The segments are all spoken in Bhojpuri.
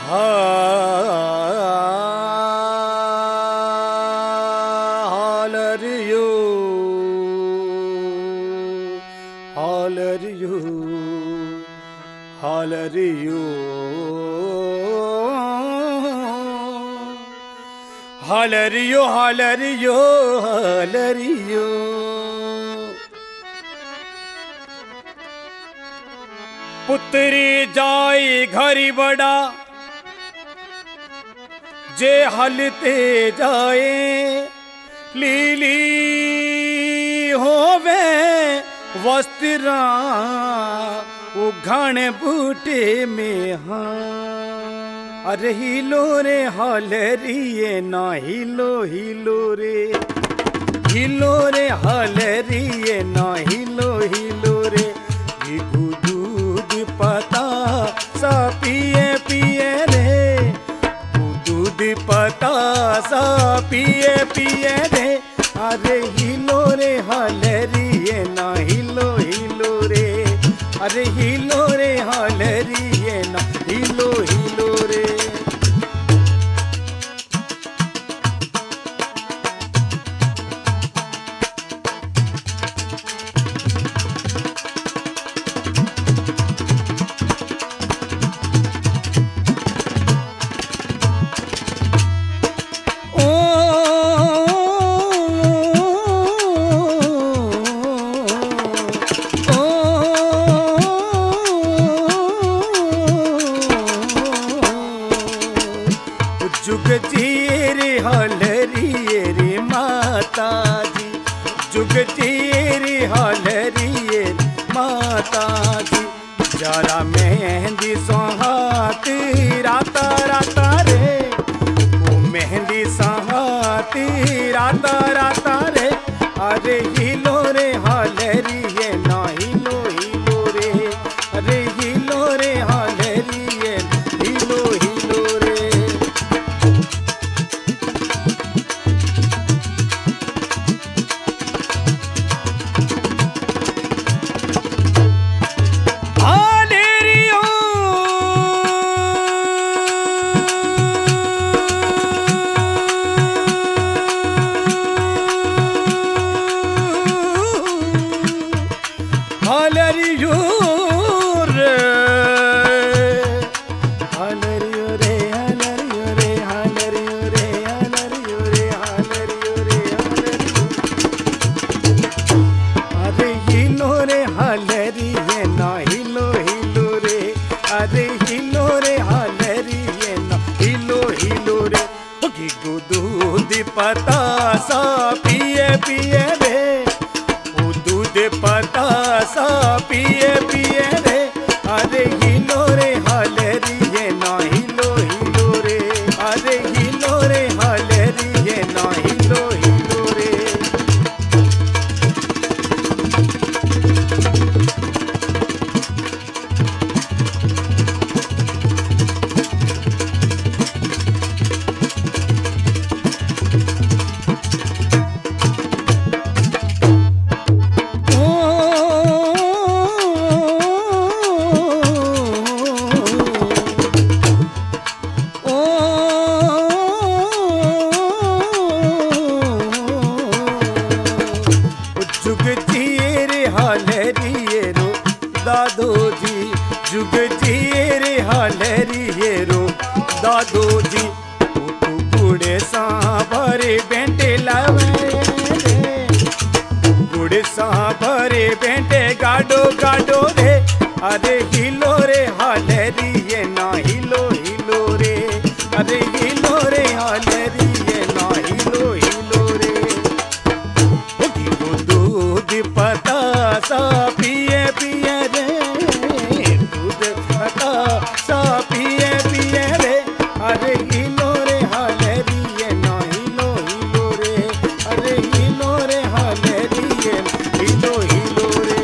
Hallelujah, hallelujah, hallelujah, hallelujah, hallelujah, hallelujah. पुत्री जाई घरी बड़ा जे हलते जाए लीली होवे वस्त्रा उघण बूटे में हाँ अरे हिलो रे हलरिए ना हिलो हिलो रे हलरिए ना हिलो हिलो रे दूध पता सा पिए पिए रे दूध पता सा पिए पिए रे अरे हिलो रे हलरिए ना हिलो हिलो रे अरे हिलो रे हलरिए ना हिलो हिलो रे जुग जी रे हलरिए रे माता जी जुग जी रे हलरिए माता जी जरा मेहंदी सोहाती राता राता रे ओ मेहंदी सोहाती राता राता रे अरे हिलो रे हलरिए ना हिलो हिलो रे अरे हिलो रे हलरिए हिलो हिलो रे दूध पता सा पिए पिए रे ओ दूध पता सा पिए पिए रे अरे हिलो रे हलरिए ना हिलो हिलो रे अरे हिलो रे हलरिए ना हिलो हिलो रे दादो जी जुग जी रे हलरिए रो दादो जी तू बूढ़े सा भरे बेंटे लावे बूढ़े सा भरे बेंटे गाडो गाडो रे अरे हिलो रे हलरिए ना हिलो हिलो रे अरे हिलो रे हलरिए ना हिलो हिलो रे दूध पता सा पिए पिए रे दूध पता सा पिए पिए रे अरे हिलो रे हलरिए ना हिलो हिलो रे अरे हिलो रे हलरिए हिलो हिलो रे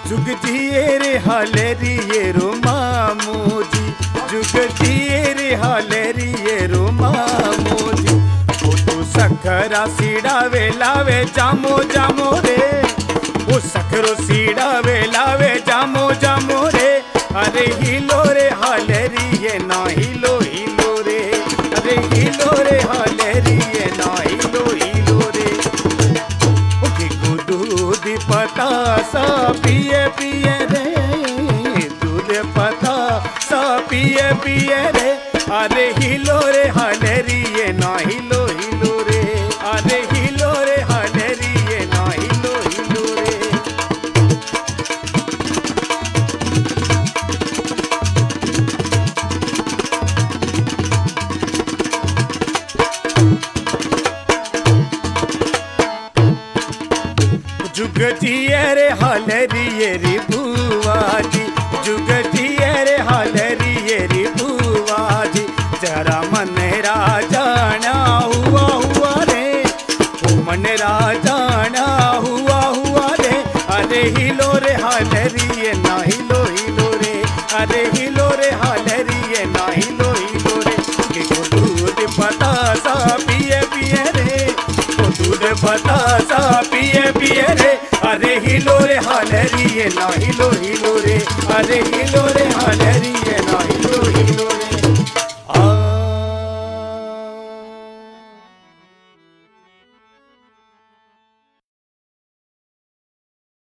जुग जिए रे हालेरिए रो मामूजी, जुग जिए रे हालेरिए रो मामूजी। ओ तू सखरा सीडावे लावे जामो जामो रे, ओ सखरो सीडावे लावे जामो जामो रे। अरे हिलो रे हालेरिए ना हिलो हिलो रे, अरे हिलो रे हालेरिए ना हिलो हिलो रे। दूध पतासा पिए पिए रे, दूध पतासा पिए पिए रे। अरे हिलो रे हालेरिए ना हिलो हिलो रे, अरे हिलो रे हालेरिए ना हिलो हिलो रे। जुग जिए रे हालेरिए री बुआ जी, जुग जिए रे हालेरिए री बुआ जी। जरा मन राजाना हुआ हुआ रे, ओ मन राजाना हुआ हुआ रे। अरे हिलो रे हालेरिए ना हिलो हिलो रे, अरे हिलो रे हालेरिए ना हिलो हिलो रे। दूध पतासा पिए पिए रे, दूध पतासा पिए पिए रे। अरे हिलो रे हालेरिए ना हिलो हिलो रे, अरे हिलो